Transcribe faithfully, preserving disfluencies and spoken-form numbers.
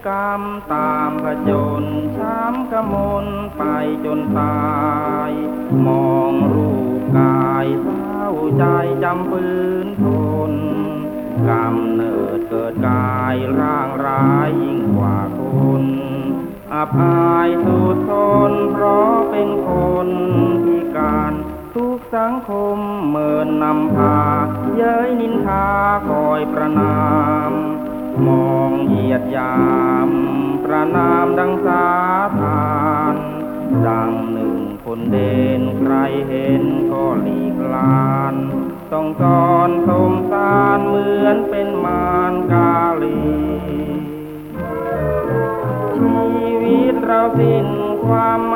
กรรมตามผจญช้ำกระมนไปจนตายมองรูปกายเศร้าใจจำปืนทนกำเนิดเกิดกายร่างร้ายยิ่งกว่าคนอับอายสุดทนเพราะเป็นคนพิการทุกสังคมเมินนำพาเย้ยนินทาคอยประนามมองเหยียดยามประนามดังสาทานดังหนึ่งคนเด่นใครเห็นก็หลีกลานต้องสอนสงสารเหมือนเป็นมารกาลีชีวิตเราสิ้นความหม